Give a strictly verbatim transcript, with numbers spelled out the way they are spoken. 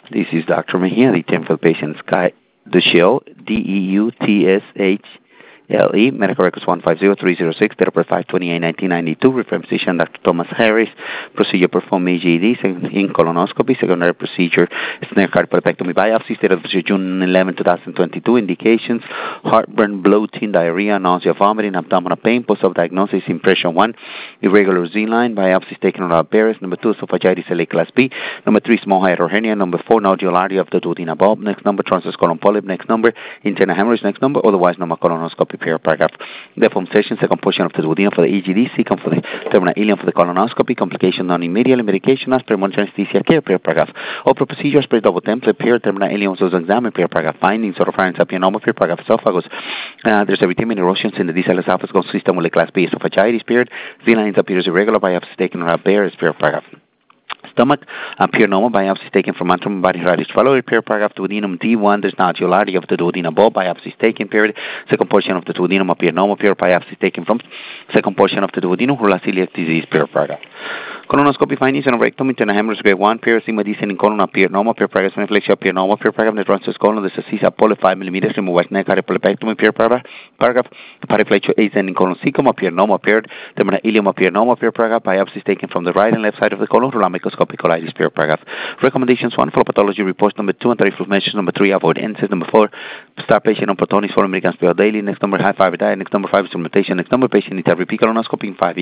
This is Doctor Mejia, the Tenfield Patient's Guide, the show, D E U T S H L E, medical records one five zero three zero six, date of birth five twenty-eight nineteen ninety-two, reference physician Doctor Thomas Harris, procedure performed A G D, in colonoscopy, secondary procedure, snare cardiopulmonectomy biopsy, date of June eleventh, twenty twenty-two, indications, heartburn, bloating, diarrhea, nausea, vomiting, abdominal pain, post-op diagnosis, impression one, irregular Z-line, biopsies taken on our bearers, number two, esophagitis L A class B, number three, small hiatal hernia, number four, nodularity of the duodenal bulb, next number, transverse colon polyp, next number, internal hemorrhage, next number, otherwise normal colonoscopy. Paragraph. The form session, second portion of the duodenum for the E G D, second for the terminal ileum for the colonoscopy, complication non-immediate, medication as per monitor anesthesia care, paragraph. Open procedures, per double template, per terminal ileum was examined, paragraph. Findings, oropharynx, apianoma, paragraph. Esophagus. Uh, there's erythema erosions in the distal esophagus system with the class B esophagitis, period. Z-lines appears irregular, biopsy taken on our bear, paragraph. Stomach, uh, pure normal biopsies taken from antrum body radius followed, period, paragraph. Duodenum D one, there's nodularity of the duodenal bulb, biopsies taken, period. Second portion of the duodenum appear normal, period, biopsies taken from second portion of the duodenum, celiac disease, period, paragraph. Colonoscopy findings and rectum, internal hemorrhage grade one, period, sigma descending colon appear normal, period, paragraph, inflection appear normal, period, paragraph, the transverse colon, the cecisa polyp five millimeters, remove white neck, cardiopulmonectomy, period, paragraph, paragraph, paraflexion ascending colon cecum appear normal, period, terminal ileum appear normal, period, paragraph, biopsies taken from the right and left side of the colon, microscopic colitis, period, paragraph. Recommendations one, follow pathology reports, number two, and tarif measures, number three, avoid N SAIDs, number four, start patient on protonix, four milligrams per daily, next number, high fiber diet, next number five, instrumentation, next number, patient needs to repeat colonoscopy in five years.